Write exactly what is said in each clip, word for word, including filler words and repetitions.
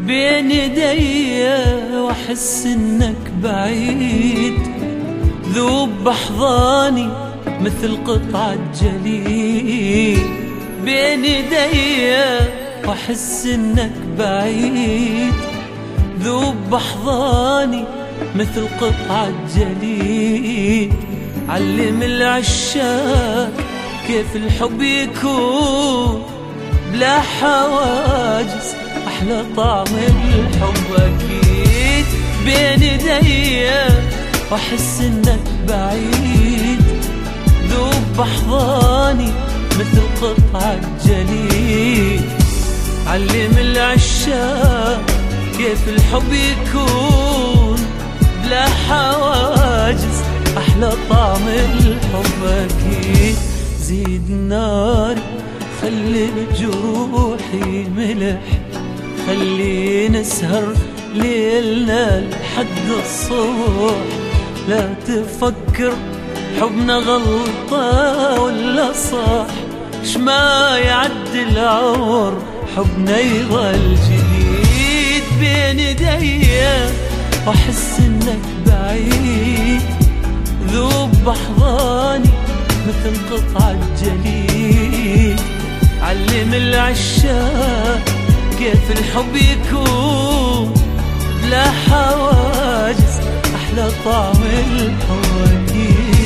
بين يدي واحس انك بعيد، ذوب بحضاني مثل قطعة جليد. بين يدي واحس انك بعيد، ذوب بحضاني مثل قطعة جليد. علم العشاق كيف الحب يكون بلا حواجز، أحلى طعم الحب أكيد. بين يدي وأحس إنك بعيد، ذوب بحضاني مثل قطعة جليد. علم العشاق كيف الحب يكون بلا حواجز، أحلى طعم الحب أكيد. زيد ناري خلي بجروحي ملح، خلي نسهر ليلنا لحد الصبح. لا تفكر حبنا غلطة ولا صح، شما يعدي العمر حبنا يظل جديد. بين يدي واحس انك بعيد، ذوب بحضاني مثل قطعة جليد. علم العشاق كيف الحب يكون بلا حواجز، أحلى طعم الحب أكيد.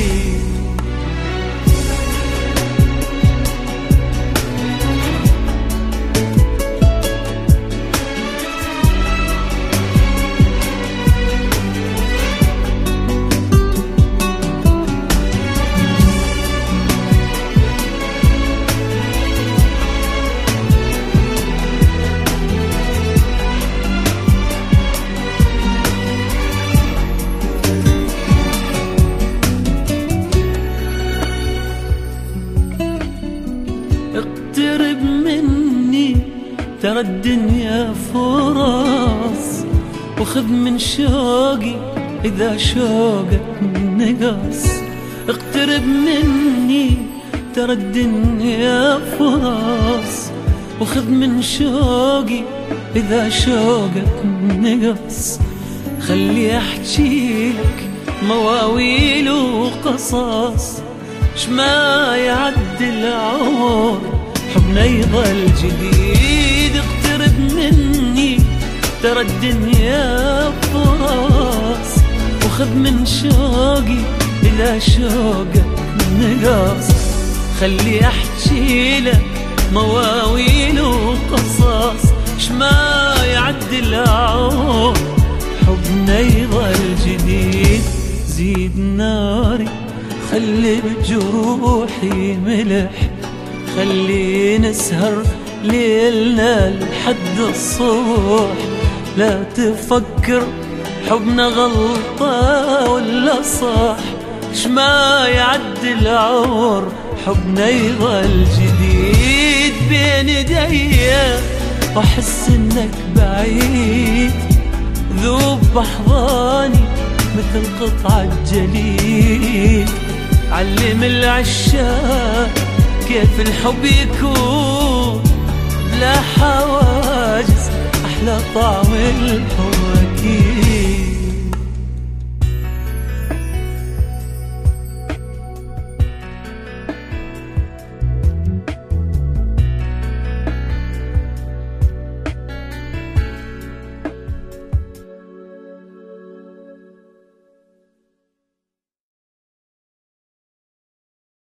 اقترب مني ترى الدنيا فرص، وخذ من شوقي إذا شوقك نقص. اقترب مني ترى الدنيا فرص، وخذ من شوقي إذا شوقك نقص. خلي أحكيلك مواويل وقصص، شما يعدي العمر حبنا يظل جديد. اقترب مني ترى الدنيا فرص، وخذ من شوقي إذا شوقك نقص. خلي أحكي لك مواويل وقصص، شما يعدي العمر حبنا يظل جديد. زيد ناري خلي بجروحي ملح، خلي نسهر ليلنا لحد الصبح. لا تفكر حبنا غلطة ولا صح، شما يعدي العمر حبنا يظل جديد. بين يدي واحس انك بعيد، ذوب بحضاني مثل قطعة جليد. علم العشاق كيف الحب يكون بلا حواجز، أحلى طعم الحب أكيد.